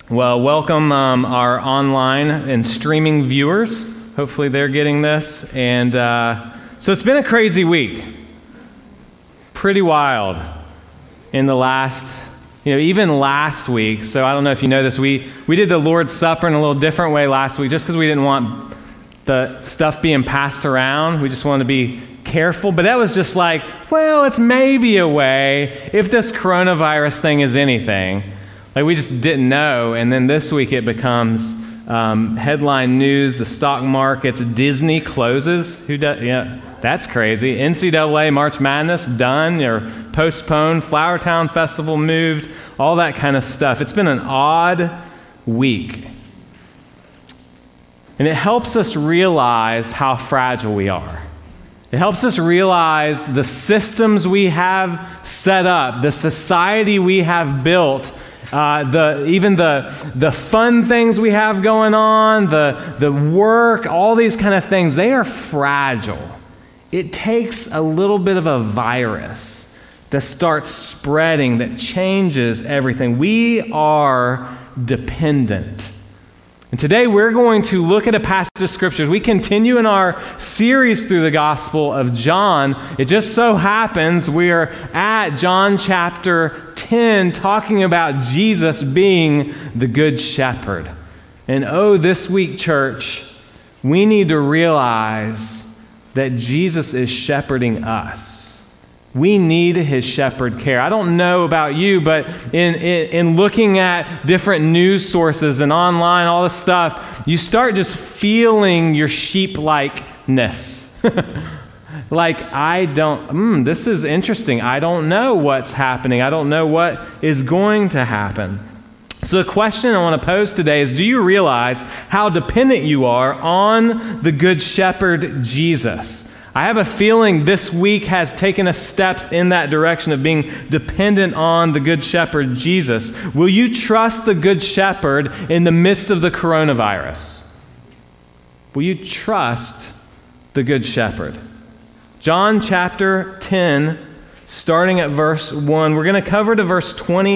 Well, welcome our online and streaming viewers. Hopefully they're getting this. And so it's been a crazy week. Pretty wild in the last, even last week. So I don't know if you know this. We did the Lord's Supper in a little different way last week just because we didn't want the stuff being passed around. We just wanted to be careful. But that was just like, well, it's maybe a way if this coronavirus thing is anything. Like we just didn't know, and then this week it becomes headline news, the stock markets, Disney closes. Who does? Yeah, that's crazy. NCAA March Madness done or postponed, Flower Town Festival moved, all that kind of stuff. It's been an odd week. And it helps us realize how fragile we are. It helps us realize the systems we have set up, the society we have built, even the fun things we have going on, the work, all these kind of things, they are fragile. It takes a little bit of a virus that starts spreading, that changes everything. We are dependent. And today we're going to look at a passage of scriptures. We continue in our series through the Gospel of John. It just so happens we are at John chapter 10 talking about Jesus being the Good Shepherd. And this week, church, we need to realize that Jesus is shepherding us. We need his shepherd care. I don't know about you, but in looking at different news sources and online, all this stuff, you start just feeling your sheep-likeness. Like, this is interesting. I don't know what's happening. I don't know what is going to happen. So the question I want to pose today is, do you realize how dependent you are on the Good Shepherd, Jesus? I have a feeling this week has taken us steps in that direction of being dependent on the Good Shepherd, Jesus. Will you trust the Good Shepherd in the midst of the coronavirus? Will you trust the Good Shepherd? John chapter 10, starting at verse 1. We're going to cover to verse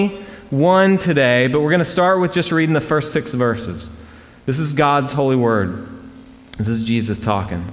21 today, but we're going to start with just reading the first 6 verses. This is God's holy word. This is Jesus talking.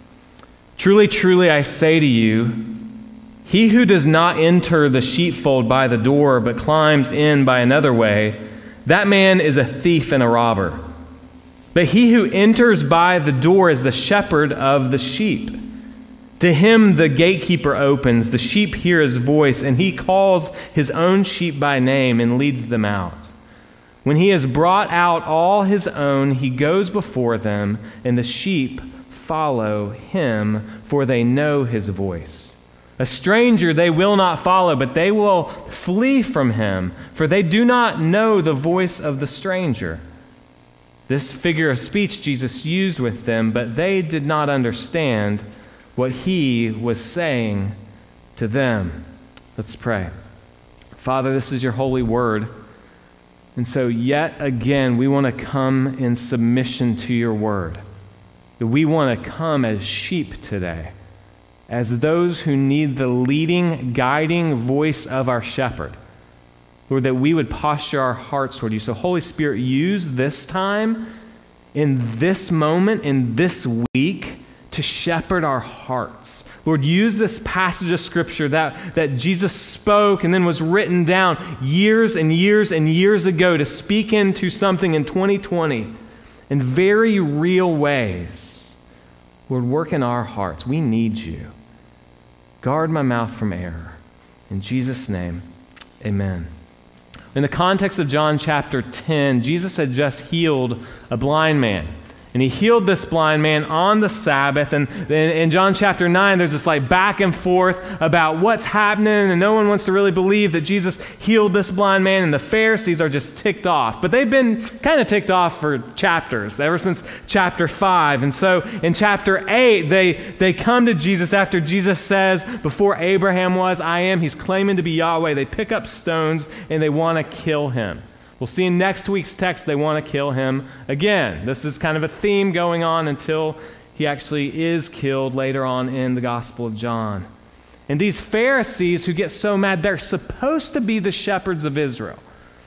Truly, truly, I say to you, he who does not enter the sheepfold by the door, but climbs in by another way, that man is a thief and a robber. But he who enters by the door is the shepherd of the sheep. To him the gatekeeper opens, the sheep hear his voice, and he calls his own sheep by name and leads them out. When he has brought out all his own, he goes before them, and the sheep follow him, for they know his voice. A stranger they will not follow, but they will flee from him, for they do not know the voice of the stranger. This figure of speech Jesus used with them, but they did not understand what he was saying to them. Let's pray. Father, this is your holy word. And so yet again, we want to come in submission to your word. That we want to come as sheep today, as those who need the leading, guiding voice of our shepherd. Lord, that we would posture our hearts toward you. So Holy Spirit, use this time, in this moment, in this week, to shepherd our hearts. Lord, use this passage of Scripture that Jesus spoke and then was written down years and years and years ago to speak into something in 2020 in very real ways. Lord, work in our hearts. We need you. Guard my mouth from error. In Jesus' name, amen. In the context of John chapter 10, Jesus had just healed a blind man. And he healed this blind man on the Sabbath. And then in John chapter 9, there's this back and forth about what's happening. And no one wants to really believe that Jesus healed this blind man. And the Pharisees are just ticked off. But they've been kind of ticked off for chapters, ever since chapter 5. And so in chapter 8, they come to Jesus after Jesus says, before Abraham was, I am. He's claiming to be Yahweh. They pick up stones and they want to kill him. We'll see in next week's text they want to kill him again. This is kind of a theme going on until he actually is killed later on in the Gospel of John. And these Pharisees who get so mad, they're supposed to be the shepherds of Israel.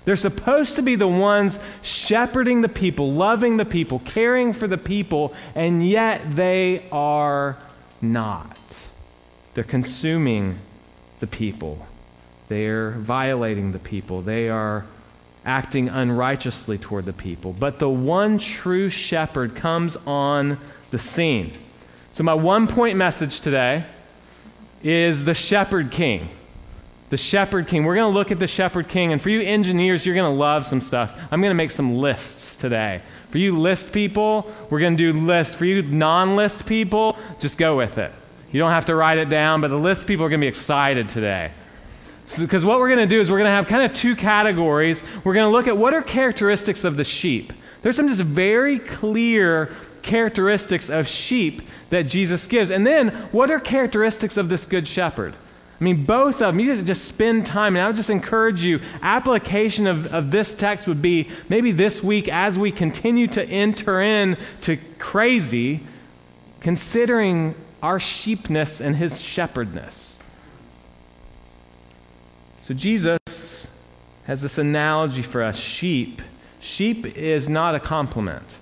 They're supposed to be the ones shepherding the people, loving the people, caring for the people, and yet they are not. They're consuming the people. They're violating the people. They are acting unrighteously toward the people. But the one true shepherd comes on the scene. So my 1-point message today is the Shepherd King. The Shepherd King. We're going to look at the Shepherd King. And for you engineers, you're going to love some stuff. I'm going to make some lists today. For you list people, we're going to do lists. For you non-list people, just go with it. You don't have to write it down, but the list people are going to be excited today. Because what we're going to do is we're going to have kind of two categories. We're going to look at what are characteristics of the sheep. There's some just very clear characteristics of sheep that Jesus gives. And then, what are characteristics of this good shepherd? I mean, both of them, you need to just spend time. And I would just encourage you, application of this text would be maybe this week as we continue to enter into crazy, considering our sheepness and his shepherdness. So Jesus has this analogy for us, sheep. Sheep is not a compliment.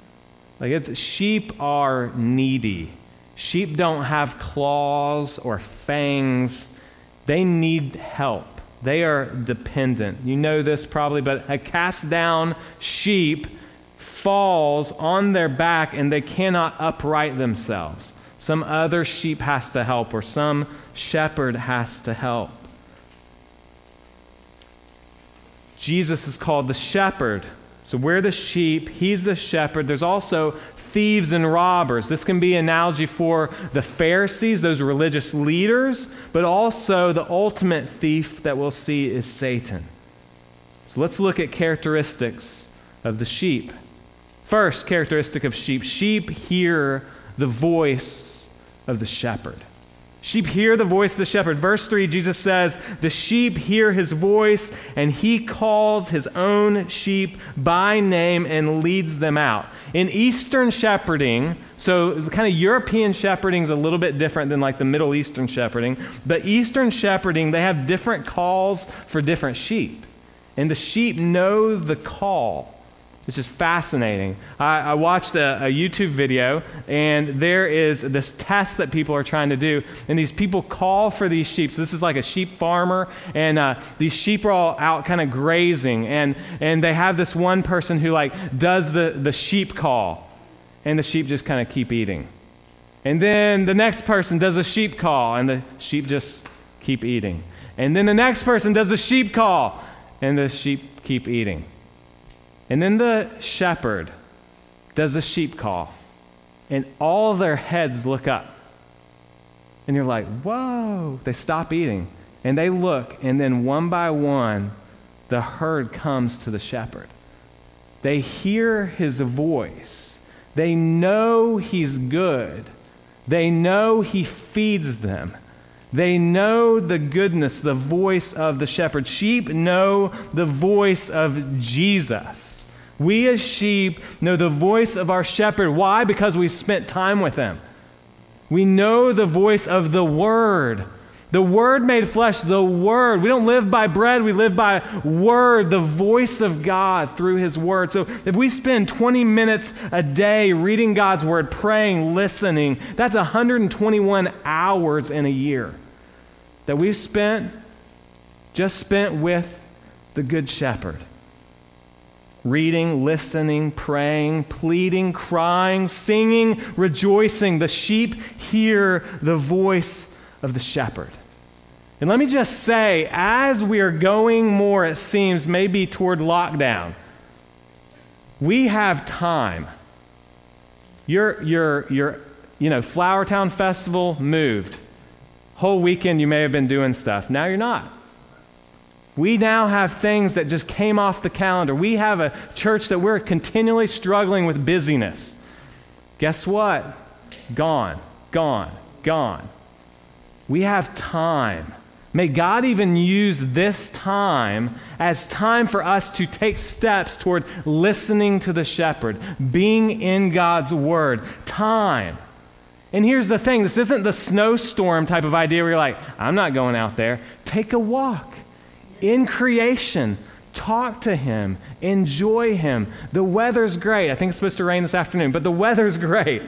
Sheep are needy. Sheep don't have claws or fangs. They need help. They are dependent. You know this probably, but a cast down sheep falls on their back and they cannot upright themselves. Some other sheep has to help, or some shepherd has to help. Jesus is called the shepherd. So we're the sheep, he's the shepherd. There's also thieves and robbers. This can be an analogy for the Pharisees, those religious leaders, but also the ultimate thief that we'll see is Satan. So let's look at characteristics of the sheep. First characteristic of sheep. Sheep hear the voice of the shepherd. Sheep hear the voice of the shepherd. Verse 3, Jesus says, the sheep hear his voice, and he calls his own sheep by name and leads them out. In Eastern shepherding, so kind of European shepherding is a little bit different than like the Middle Eastern shepherding, but Eastern shepherding, they have different calls for different sheep. And the sheep know the call, which is fascinating. I watched a YouTube video, and there is this test that people are trying to do, and these people call for these sheep. So this is like a sheep farmer, and these sheep are all out kind of grazing, and they have this one person who does the sheep call, and the sheep just kind of keep eating. And then the next person does a sheep call, and the sheep just keep eating. And then the next person does a sheep call, and the sheep keep eating. And then the shepherd does a sheep call, and all their heads look up. And you're like, whoa, they stop eating. And they look, and then one by one, the herd comes to the shepherd. They hear his voice. They know he's good. They know he feeds them. They know the goodness, the voice of the shepherd. Sheep know the voice of Jesus. We as sheep know the voice of our shepherd. Why? Because we've spent time with him. We know the voice of the Word. The Word made flesh, the Word. We don't live by bread, we live by Word, the voice of God through his Word. So if we spend 20 minutes a day reading God's Word, praying, listening, that's 121 hours in a year that we've spent with the Good Shepherd. Reading, listening, praying, pleading, crying, singing, rejoicing. The sheep hear the voice of the shepherd. And let me just say, as we are going more, it seems, maybe toward lockdown, we have time. Your Flowertown Festival moved. Whole weekend you may have been doing stuff. Now you're not. We now have things that just came off the calendar. We have a church that we're continually struggling with busyness. Guess what? Gone, gone, gone. We have time. May God even use this time as time for us to take steps toward listening to the shepherd, being in God's word. Time. And here's the thing. This isn't the snowstorm type of idea where you're like, I'm not going out there. Take a walk. In creation, Talk to him. Enjoy him. The weather's great. I think it's supposed to rain this afternoon, but the weather's great.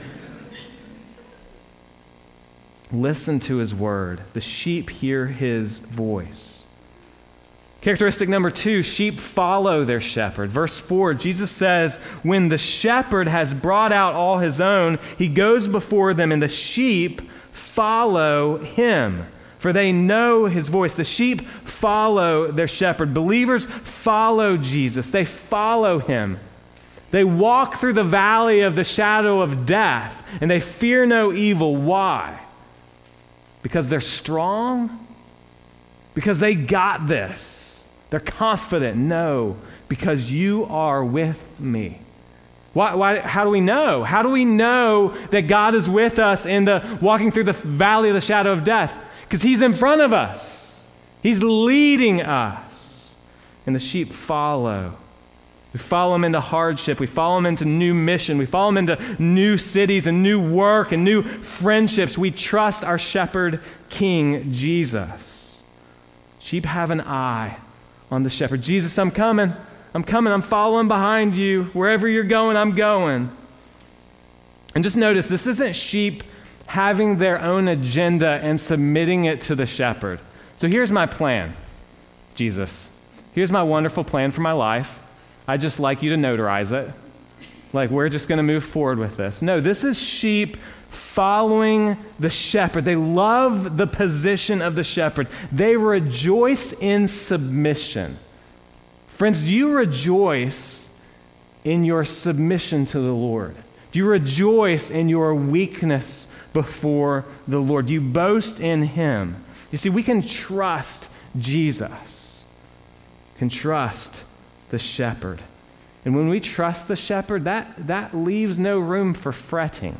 Listen to his word. The sheep hear his voice. Characteristic number 2, sheep follow their shepherd. Verse 4, Jesus says, when the shepherd has brought out all his own, he goes before them, and the sheep follow him, for they know his voice. The sheep follow their shepherd. Believers follow Jesus. They follow him. They walk through the valley of the shadow of death, and they fear no evil. Why? Because they're strong? Because they got this. They're confident. No, because you are with me. Why, how do we know? How do we know that God is with us in the walking through the valley of the shadow of death? Because he's in front of us. He's leading us. And the sheep follow. We follow him into hardship. We follow him into new mission. We follow him into new cities and new work and new friendships. We trust our shepherd king, Jesus. Sheep have an eye on the shepherd. Jesus, I'm coming. I'm following behind you. Wherever you're going, I'm going. And just notice, this isn't sheep having their own agenda and submitting it to the shepherd. So here's my plan, Jesus. Here's my wonderful plan for my life. I'd just like you to notarize it. Like, we're just going to move forward with this. No, this is sheep following the shepherd. They love the position of the shepherd. They rejoice in submission. Friends, do you rejoice in your submission to the Lord? Do you rejoice in your weakness before the Lord? Do you boast in him? You see, we can trust Jesus. Can trust the shepherd. And when we trust the shepherd, that leaves no room for fretting.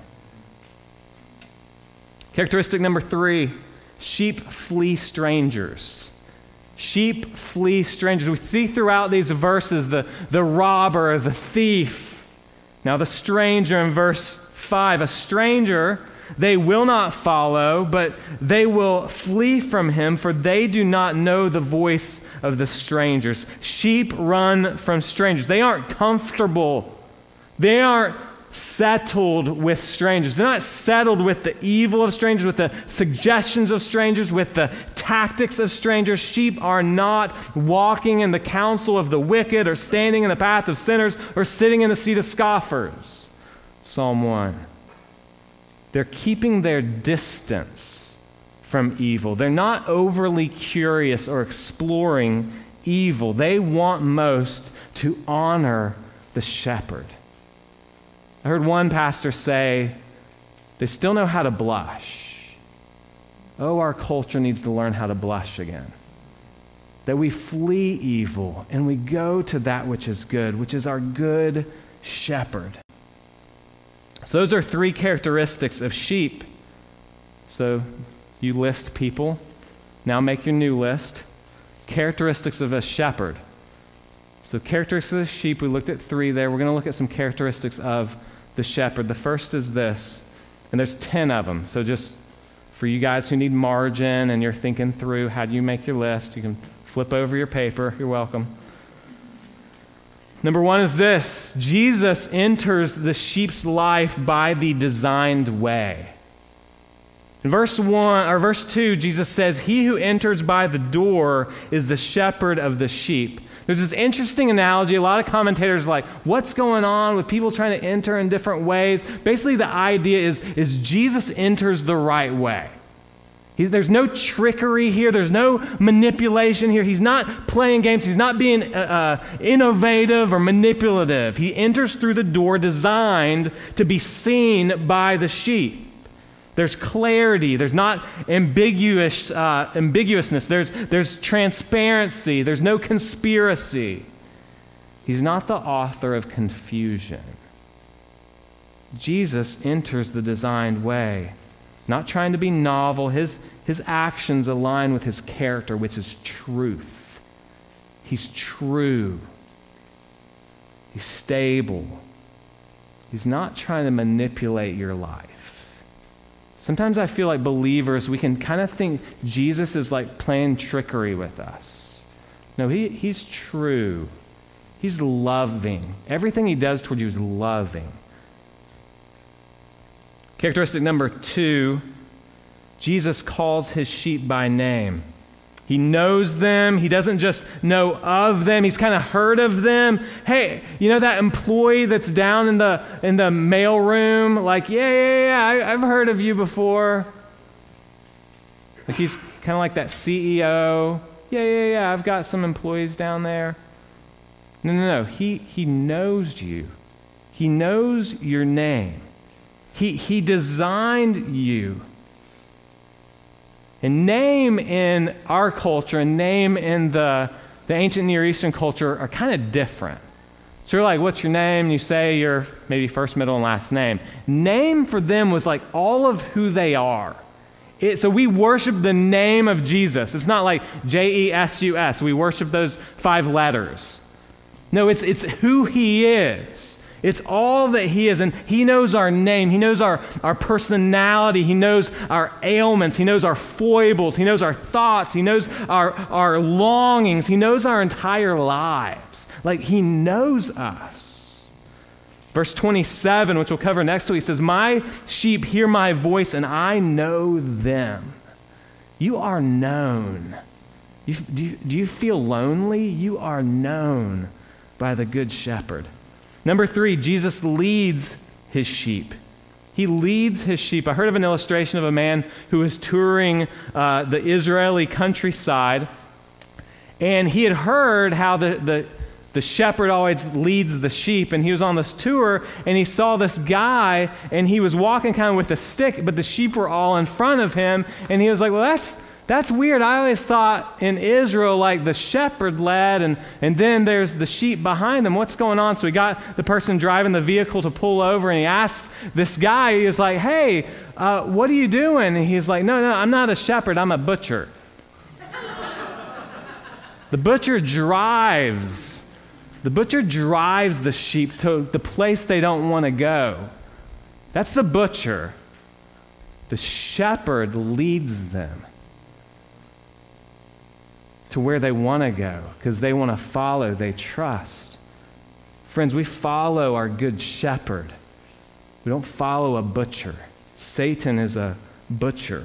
Characteristic number 3, sheep flee strangers. Sheep flee strangers. We see throughout these verses the robber, the thief. Now the stranger in verse 5, a stranger they will not follow, but they will flee from him, for they do not know the voice of the strangers. Sheep run from strangers. They aren't comfortable. They aren't settled with strangers. They're not settled with the evil of strangers, with the suggestions of strangers, with the tactics of strangers. Sheep are not walking in the counsel of the wicked, or standing in the path of sinners, or sitting in the seat of scoffers. Psalm 1. They're keeping their distance from evil. They're not overly curious or exploring evil. They want most to honor the shepherd. I heard one pastor say, they still know how to blush. Oh, our culture needs to learn how to blush again. That we flee evil and we go to that which is good, which is our good shepherd. So those are 3 characteristics of sheep. So you list people. Now make your new list. Characteristics of a shepherd. So characteristics of a sheep, we looked at 3 there. We're going to look at some characteristics of the shepherd. The first is this, and there's 10 of them. So just for you guys who need margin and you're thinking through how do you make your list, you can flip over your paper. You're welcome. Number 1 is this: Jesus enters the sheep's life by the designed way. In verse 2, Jesus says, "He who enters by the door is the shepherd of the sheep." There's this interesting analogy. A lot of commentators are like, what's going on with people trying to enter in different ways? Basically, the idea is Jesus enters the right way. There's no trickery here. There's no manipulation here. He's not playing games. He's not being innovative or manipulative. He enters through the door designed to be seen by the sheep. There's clarity. There's not ambiguousness. There's transparency. There's no conspiracy. He's not the author of confusion. Jesus enters the designed way. Not trying to be novel. His actions align with his character, which is truth. He's true. He's stable. He's not trying to manipulate your life. Sometimes I feel like believers, we can kind of think Jesus is like playing trickery with us. No, he's true. He's loving. Everything he does toward you is loving. Characteristic number 2, Jesus calls his sheep by name. He knows them. He doesn't just know of them. He's kind of heard of them. Hey, you know that employee that's down in the mail room? Like, yeah, I've heard of you before. Like he's kind of like that CEO. Yeah, I've got some employees down there. No. He knows you. He knows your name. He designed you. And name in our culture and name in the ancient Near Eastern culture are kind of different. So you're like, what's your name? And you say your maybe first, middle, and last name. Name for them was like all of who they are. So we worship the name of Jesus. It's not like Jesus. We worship those 5 letters. No, it's who he is. It's all that he is, and he knows our name. He knows our personality. He knows our ailments. He knows our foibles. He knows our thoughts. He knows our longings. He knows our entire lives. Like, he knows us. Verse 27, which we'll cover next week, he says, "My sheep hear my voice, and I know them." You are known. Do you feel lonely? You are known by the Good Shepherd. Number 3, Jesus leads his sheep. He leads his sheep. I heard of an illustration of a man who was touring the Israeli countryside, and he had heard how the shepherd always leads the sheep, and he was on this tour, and he saw this guy, and he was walking kind of with a stick, but the sheep were all in front of him, and he was like, well, that's weird. I always thought in Israel, like the shepherd led, and then there's the sheep behind them. What's going on? So he got the person driving the vehicle to pull over, and he asks this guy, he was like, hey, what are you doing? And he's like, no, I'm not a shepherd, I'm a butcher. The butcher drives the sheep to the place they don't want to go. That's the butcher. The shepherd leads them to where they want to go because they want to follow, they trust. Friends, we follow our good shepherd. We don't follow a butcher. Satan is a butcher.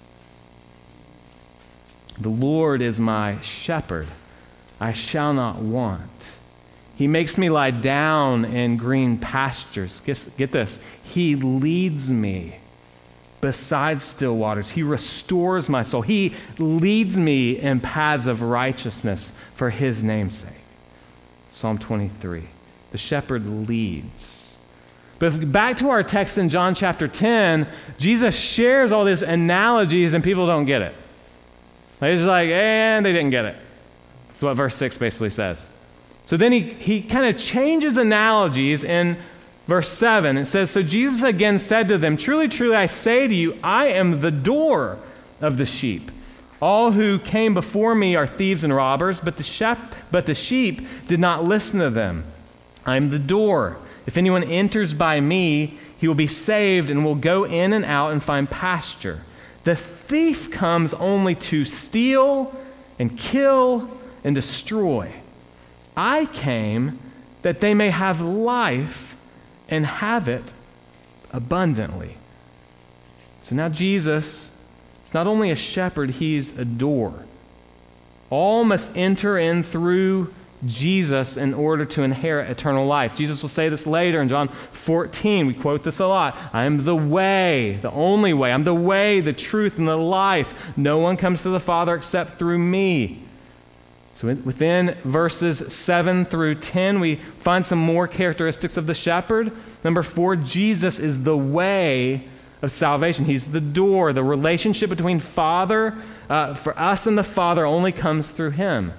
The Lord is my shepherd. I shall not want. He makes me lie down in green pastures. Get this. He leads me beside still waters. He restores my soul. He leads me in paths of righteousness for his name's sake. Psalm 23. The shepherd leads. But back to our text in John chapter 10, Jesus shares all these analogies and people don't get it. They're just like, and they didn't get it. That's what verse 6 basically says. So then he kind of changes analogies in Verse 7, it says, "So Jesus again said to them, 'Truly, truly, I say to you, I am the door of the sheep. All who came before me are thieves and robbers, but the sheep did not listen to them. I am the door. If anyone enters by me, he will be saved and will go in and out and find pasture. The thief comes only to steal and kill and destroy. I came that they may have life and have it abundantly.'" So now Jesus is not only a shepherd, he's a door. All must enter in through Jesus in order to inherit eternal life. Jesus will say this later in John 14. We quote this a lot. "I am the way, the only way. I'm the way, the truth, and the life. No one comes to the Father except through me." So within verses 7 through 10, we find some more characteristics of the shepherd. Number 4, Jesus is the way of salvation. He's the door. The relationship between Father, for us and the Father, only comes through him.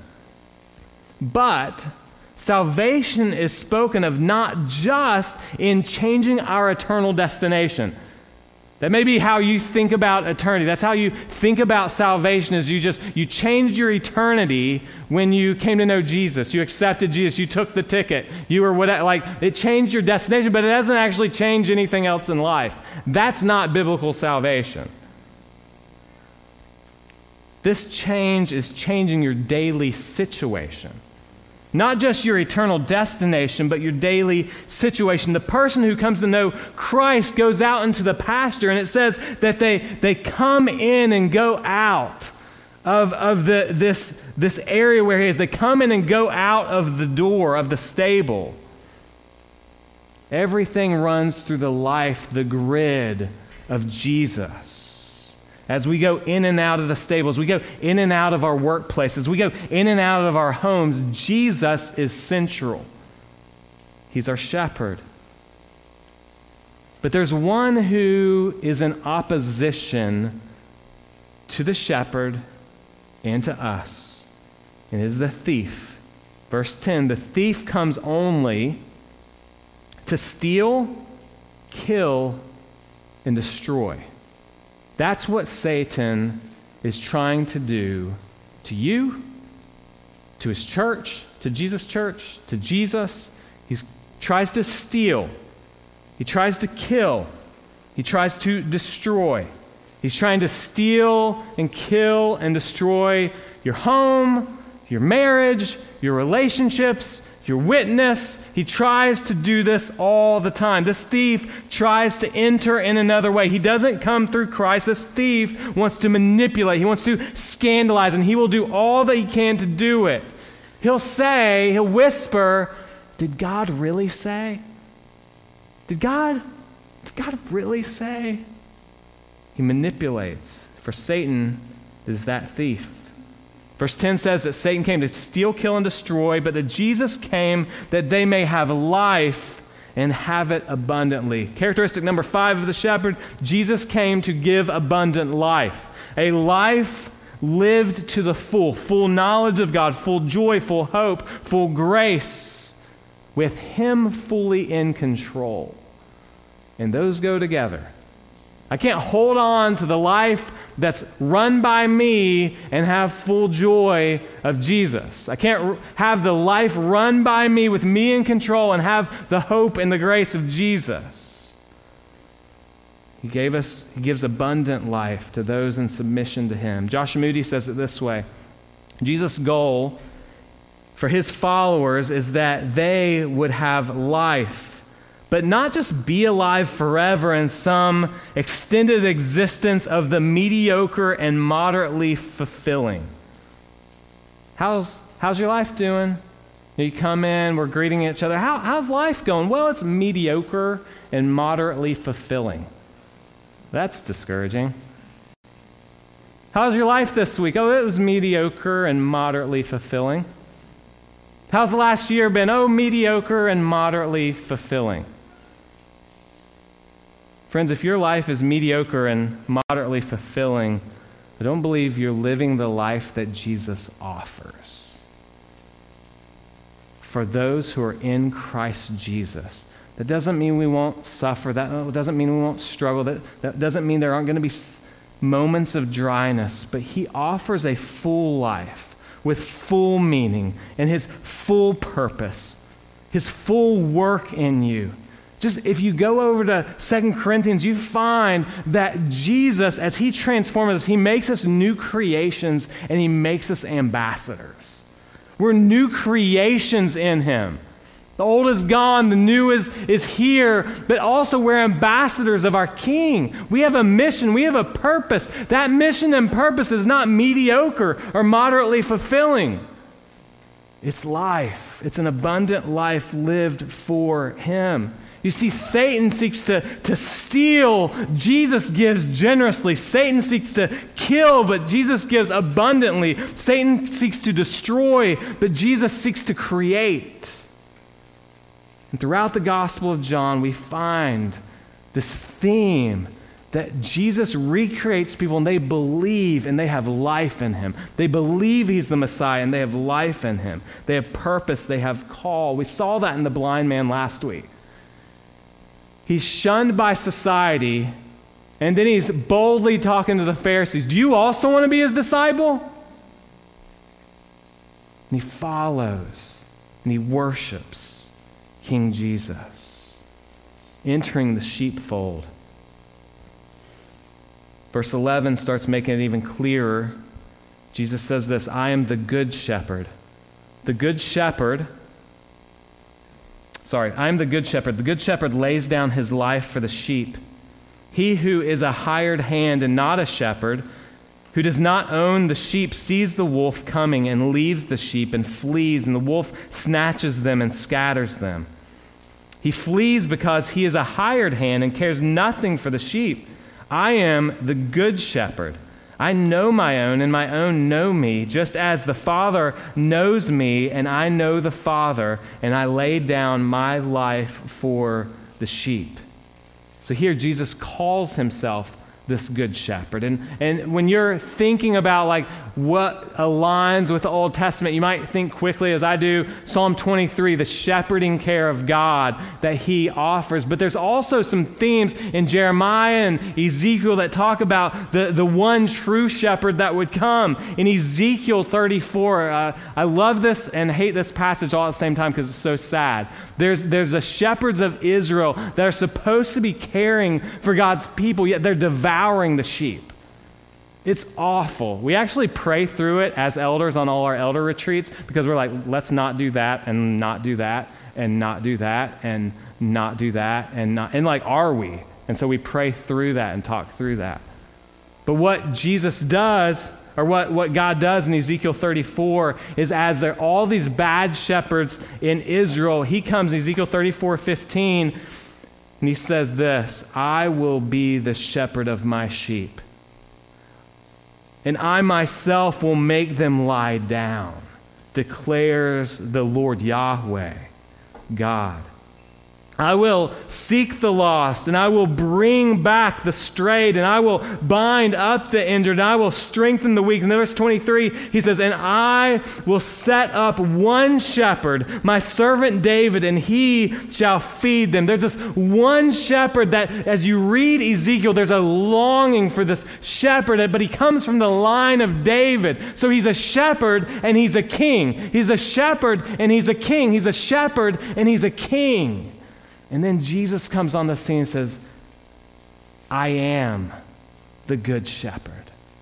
But salvation is spoken of not just in changing our eternal destination. That may be how you think about eternity. That's how you think about salvation, is you changed your eternity when you came to know Jesus. You accepted Jesus. You took the ticket. You were whatever, like it changed your destination, but it doesn't actually change anything else in life. That's not biblical salvation. This change is changing your daily situation. Not just your eternal destination, but your daily situation. The person who comes to know Christ goes out into the pasture, and it says that they come in and go out of this area where he is. They come in and go out of the door of the stable. Everything runs through the life, the grid of Jesus. As we go in and out of the stables, we go in and out of our workplaces, we go in and out of our homes, Jesus is central. He's our shepherd. But there's one who is in opposition to the shepherd and to us, and is the thief. Verse 10, the thief comes only to steal, kill, and destroy. That's what Satan is trying to do to you, to his church, to Jesus' church, to Jesus. He tries to steal. He tries to kill. He tries to destroy. He's trying to steal and kill and destroy your home, your marriage, your relationships, your witness. He tries to do this all the time. This thief tries to enter in another way. He doesn't come through Christ. This thief wants to manipulate. He wants to scandalize, and he will do all that he can to do it. He'll whisper, did God really say? Did God really say? He manipulates. For Satan is that thief. Verse 10 says that Satan came to steal, kill, and destroy, but that Jesus came that they may have life and have it abundantly. Characteristic number 5 of the shepherd, Jesus came to give abundant life. A life lived to the full knowledge of God, full joy, full hope, full grace, with him fully in control. And those go together. I can't hold on to the life that's run by me and have full joy of Jesus. I can't have the life run by me with me in control and have the hope and the grace of Jesus. He gives abundant life to those in submission to him. Josh Moody says it this way: Jesus' goal for his followers is that they would have life, but not just be alive forever in some extended existence of the mediocre and moderately fulfilling. How's your life doing? You come in, we're greeting each other. How's life going? Well, it's mediocre and moderately fulfilling. That's discouraging. How's your life this week? Oh, it was mediocre and moderately fulfilling. How's the last year been? Oh, mediocre and moderately fulfilling. Friends, if your life is mediocre and moderately fulfilling, I don't believe you're living the life that Jesus offers. For those who are in Christ Jesus, that doesn't mean we won't suffer. That doesn't mean we won't struggle. That doesn't mean there aren't going to be moments of dryness. But he offers a full life with full meaning and his full purpose, his full work in you. Just if you go over to 2 Corinthians, you find that Jesus, as he transforms us, he makes us new creations and he makes us ambassadors. We're new creations in him. The old is gone, the new is here, but also we're ambassadors of our King. We have a mission, we have a purpose. That mission and purpose is not mediocre or moderately fulfilling. It's life. It's an abundant life lived for him. You see, Satan seeks to steal. Jesus gives generously. Satan seeks to kill, but Jesus gives abundantly. Satan seeks to destroy, but Jesus seeks to create. And throughout the Gospel of John, we find this theme that Jesus recreates people and they believe and they have life in him. They believe he's the Messiah and they have life in him. They have purpose, they have call. We saw that in the blind man last week. He's shunned by society, and then he's boldly talking to the Pharisees. Do you also want to be his disciple? And he follows, and he worships King Jesus, entering the sheepfold. Verse 11 starts making it even clearer Jesus says this, I am the good shepherd. I am the good shepherd. The good shepherd lays down his life for the sheep. He who is a hired hand and not a shepherd, who does not own the sheep, sees the wolf coming and leaves the sheep and flees, and the wolf snatches them and scatters them. He flees because he is a hired hand and cares nothing for the sheep. I am the good shepherd. I know my own, and my own know me, just as the Father knows me, and I know the Father, and I lay down my life for the sheep. So here Jesus calls himself this good shepherd. And when you're thinking about like what aligns with the Old Testament, you might think quickly, as I do, Psalm 23, the shepherding care of God that he offers. But there's also some themes in Jeremiah and Ezekiel that talk about the one true shepherd that would come. In Ezekiel 34, I love this and hate this passage all at the same time because it's so sad. There's the shepherds of Israel that are supposed to be caring for God's people, yet they're devouring the sheep. It's awful. We actually pray through it as elders on all our elder retreats because we're like, let's not do that and not do that and not do that and not do that and not, and like, are we? And so we pray through that and talk through that. But what Jesus does, or what God does in Ezekiel 34 is as there are all these bad shepherds in Israel, he comes in Ezekiel 34:15 and he says this, I will be the shepherd of my sheep, and I myself will make them lie down, declares the Lord Yahweh, God. I will seek the lost, and I will bring back the strayed, and I will bind up the injured, and I will strengthen the weak. In verse 23, he says, and I will set up one shepherd, my servant David, and he shall feed them. There's this one shepherd that, as you read Ezekiel, there's a longing for this shepherd, but he comes from the line of David. So he's a shepherd, and he's a king. He's a shepherd, and he's a king. He's a shepherd, and he's a king. And then Jesus comes on the scene and says, I am the good shepherd.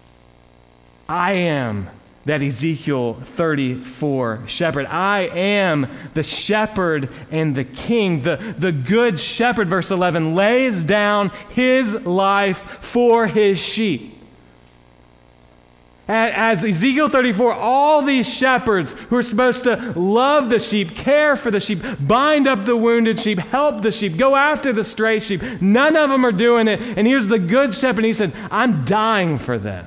I am that Ezekiel 34 shepherd. I am the shepherd and the king. The good shepherd, verse 11, lays down his life for his sheep. As Ezekiel 34, all these shepherds who are supposed to love the sheep, care for the sheep, bind up the wounded sheep, help the sheep, go after the stray sheep, none of them are doing it. And here's the good shepherd, and he said, I'm dying for them.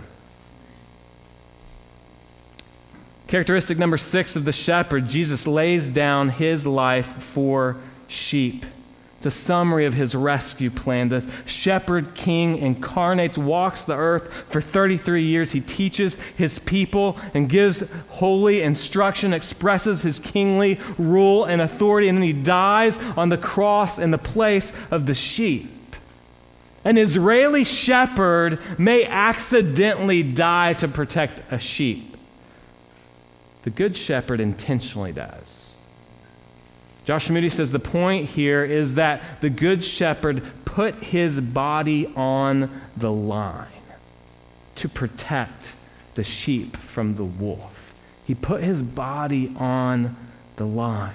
Characteristic number 6 of the shepherd, Jesus lays down his life for sheep. It's a summary of his rescue plan. The shepherd king incarnates, walks the earth for 33 years. He teaches his people and gives holy instruction, expresses his kingly rule and authority, and then he dies on the cross in the place of the sheep. An Israeli shepherd may accidentally die to protect a sheep. The good shepherd intentionally does. Josh Moody says the point here is that the good shepherd put his body on the line to protect the sheep from the wolf. He put his body on the line.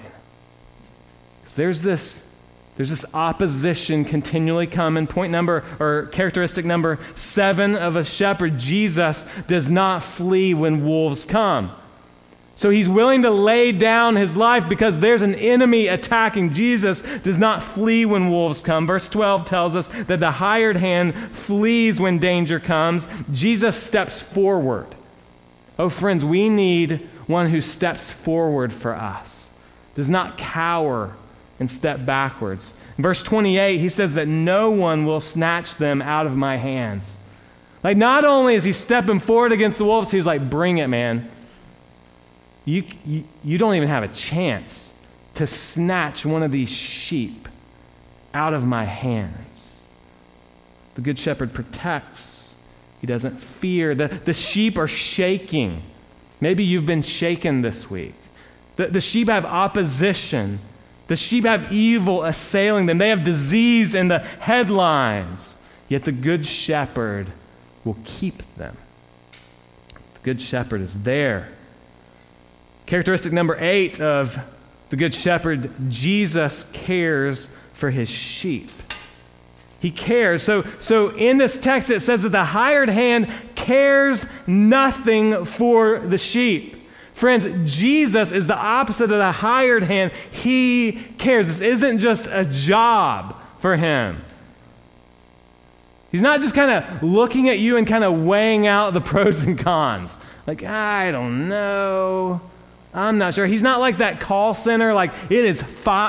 So there's this opposition continually coming. Characteristic number 7 of a shepherd, Jesus does not flee when wolves come. So he's willing to lay down his life because there's an enemy attacking. Jesus does not flee when wolves come. Verse 12 tells us that the hired hand flees when danger comes. Jesus steps forward. Oh, friends, we need one who steps forward for us, does not cower and step backwards. In verse 28, he says that no one will snatch them out of my hands. Like, not only is he stepping forward against the wolves, he's like, bring it, man. You don't even have a chance to snatch one of these sheep out of my hands. The good shepherd protects. He doesn't fear. The sheep are shaking. Maybe you've been shaken this week. The sheep have opposition. The sheep have evil assailing them. They have disease in the headlines. Yet the good shepherd will keep them. Good Shepherd is there. Characteristic number 8 of the Good Shepherd, Jesus cares for his sheep. He cares. So in this text it says that the hired hand cares nothing for the sheep. Friends, Jesus is the opposite of the hired hand. He cares. This isn't just a job for him. He's not just kind of looking at you and kind of weighing out the pros and cons. Like, I don't know. I'm not sure. He's not like that call center. Like, it is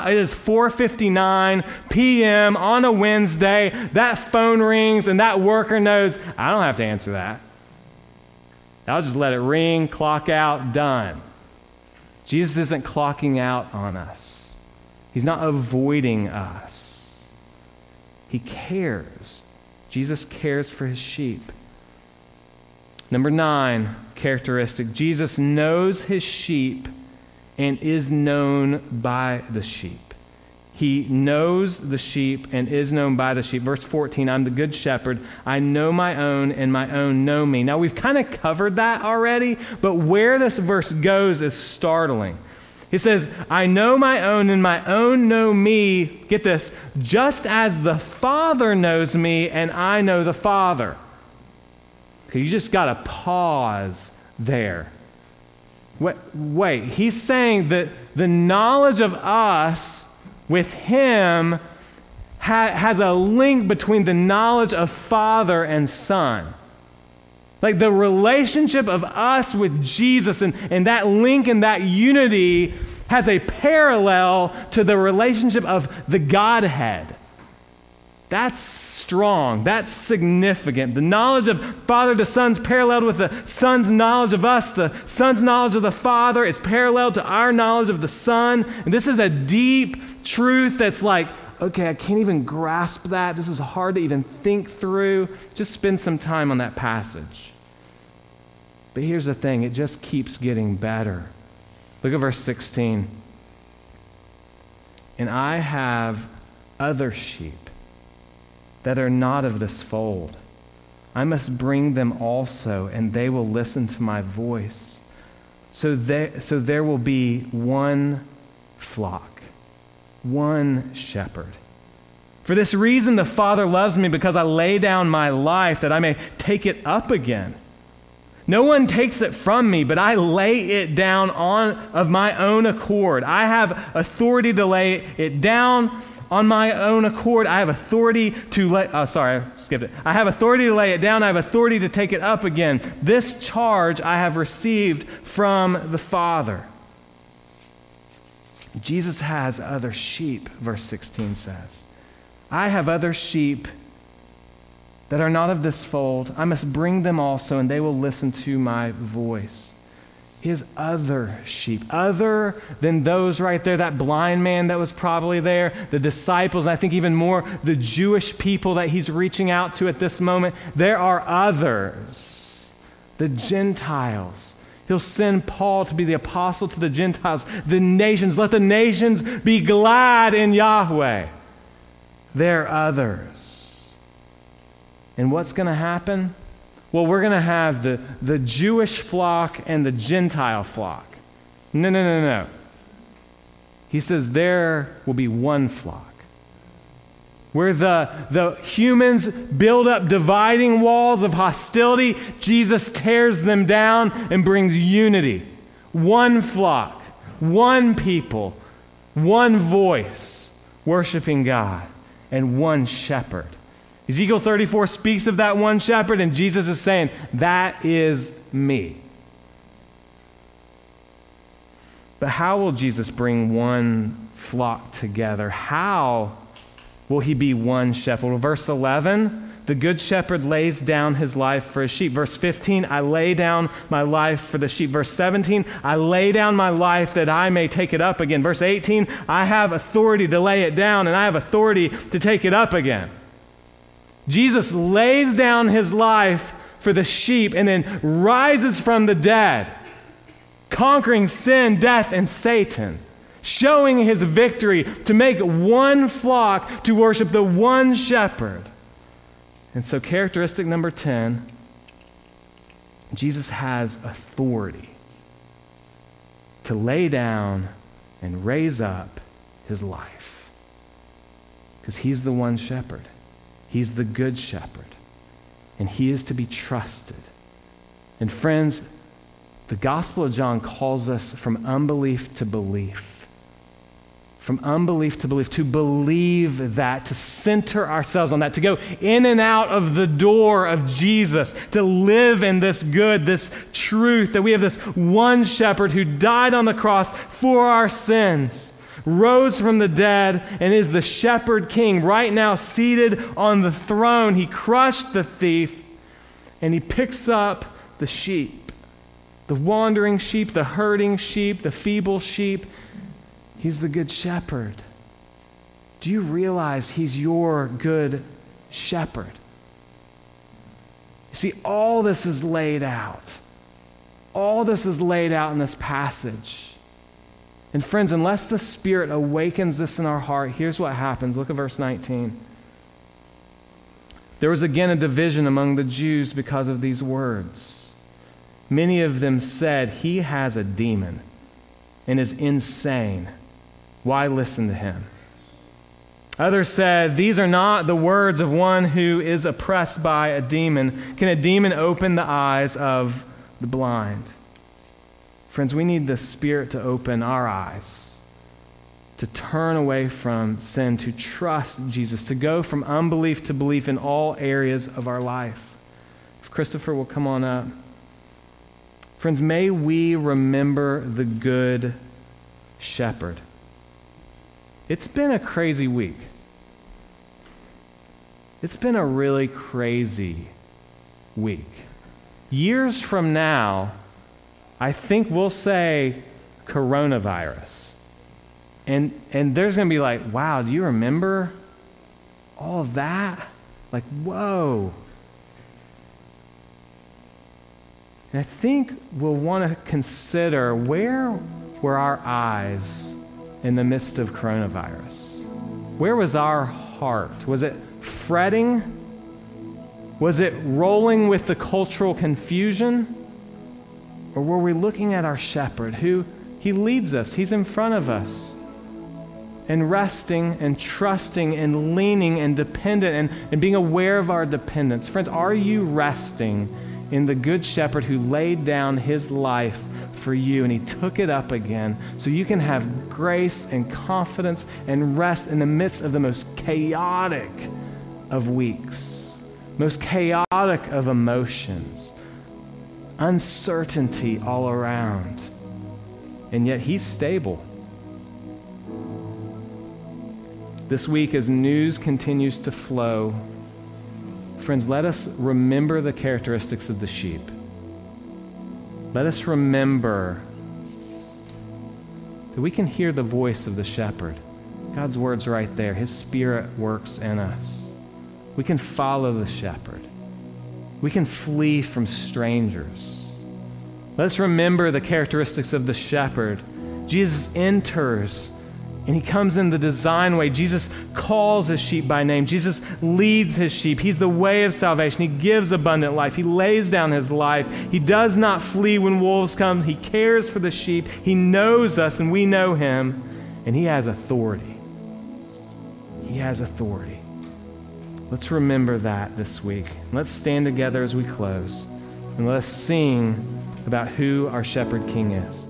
4:59 p.m. on a Wednesday. That phone rings and that worker knows, I don't have to answer that. I'll just let it ring, clock out, done. Jesus isn't clocking out on us. He's not avoiding us. He cares. Jesus cares for his sheep. Number 9 characteristic, Jesus knows his sheep and is known by the sheep. He knows the sheep and is known by the sheep. Verse 14, I'm the good shepherd. I know my own and my own know me. Now we've kind of covered that already, but where this verse goes is startling. He says, I know my own and my own know me, get this, just as the Father knows me and I know the Father. Okay, you just got to pause there. Wait, he's saying that the knowledge of us with him has a link between the knowledge of Father and Son. Like the relationship of us with Jesus and that link and that unity has a parallel to the relationship of the Godhead. That's strong. That's significant. The knowledge of Father to Son's paralleled with the Son's knowledge of us. The Son's knowledge of the Father is parallel to our knowledge of the Son. And this is a deep truth that's like, okay, I can't even grasp that. This is hard to even think through. Just spend some time on that passage. But here's the thing. It just keeps getting better. Look at verse 16. And I have other sheep that are not of this fold. I must bring them also, and they will listen to my voice. So there will be one flock, one shepherd. For this reason the Father loves me, because I lay down my life that I may take it up again. No one takes it from me, but I lay it down of my own accord. I have authority to lay it down on my own accord. I have authority to lay, I have authority to lay it down. I have authority to take it up again. This charge I have received from the Father. Jesus has other sheep, verse 16 says. I have other sheep that are not of this fold. I must bring them also, and they will listen to my voice. His other sheep, other than those right there, that blind man that was probably there, the disciples, and I think even more the Jewish people that he's reaching out to at this moment. There are others, the Gentiles. He'll send Paul to be the apostle to the Gentiles, the nations. Let the nations be glad in Yahweh. There are others. And what's going to happen? Well, we're going to have the Jewish flock and the Gentile flock. No. He says there will be one flock. Where the humans build up dividing walls of hostility, Jesus tears them down and brings unity. One flock, one people, one voice worshiping God, and one shepherd. Ezekiel 34 speaks of that one shepherd, and Jesus is saying, that is me. But how will Jesus bring one flock together? How will he be one shepherd? Well, verse 11, the good shepherd lays down his life for his sheep. Verse 15, I lay down my life for the sheep. Verse 17, I lay down my life that I may take it up again. Verse 18, I have authority to lay it down, and I have authority to take it up again. Jesus lays down his life for the sheep and then rises from the dead, conquering sin, death, and Satan, showing his victory to make one flock to worship the one shepherd. And so characteristic number 10, Jesus has authority to lay down and raise up his life. Because he's the one shepherd. He's the good shepherd. And he is to be trusted. And friends, the Gospel of John calls us from unbelief to belief. From unbelief to belief, to believe that, to center ourselves on that, to go in and out of the door of Jesus, to live in this good, this truth, that we have this one shepherd who died on the cross for our sins, rose from the dead, and is the shepherd king right now seated on the throne. He crushed the thief, and he picks up the sheep, the wandering sheep, the hurting sheep, the feeble sheep. He's the good shepherd. Do you realize he's your good shepherd? You see, all this is laid out. All this is laid out in this passage. And friends, unless the Spirit awakens this in our heart, here's what happens. Look at verse 19. There was again a division among the Jews because of these words. Many of them said, "He has a demon and is insane. Why listen to him?" Others said, "These are not the words of one who is oppressed by a demon. Can a demon open the eyes of the blind?" Friends, we need the Spirit to open our eyes, to turn away from sin, to trust Jesus, to go from unbelief to belief in all areas of our life. If Christopher will come on up. Friends, may we remember the good shepherd. It's been a crazy week. It's been a really crazy week. Years from now, I think we'll say coronavirus. And there's going to be like, wow, do you remember all of that? Like, whoa. And I think we'll want to consider, where were our eyes in the midst of coronavirus? Where was our heart? Was it fretting? Was it rolling with the cultural confusion? Or were we looking at our shepherd who he leads us, he's in front of us, and resting and trusting and leaning and dependent and being aware of our dependence? Friends, are you resting in the good shepherd who laid down his life for you, and he took it up again so you can have grace and confidence and rest in the midst of the most chaotic of weeks, most chaotic of emotions, uncertainty all around, and yet he's stable. This week, as news continues to flow, friends, let us remember the characteristics of the sheep. Let us remember that we can hear the voice of the shepherd. God's word's right there. His Spirit works in us. We can follow the shepherd. We can flee from strangers. Let us remember the characteristics of the shepherd. Jesus enters and he comes in the design way. Jesus calls his sheep by name. Jesus leads his sheep. He's the way of salvation. He gives abundant life. He lays down his life. He does not flee when wolves come. He cares for the sheep. He knows us and we know him. And he has authority. He has authority. Let's remember that this week. Let's stand together as we close. And let's sing about who our shepherd king is.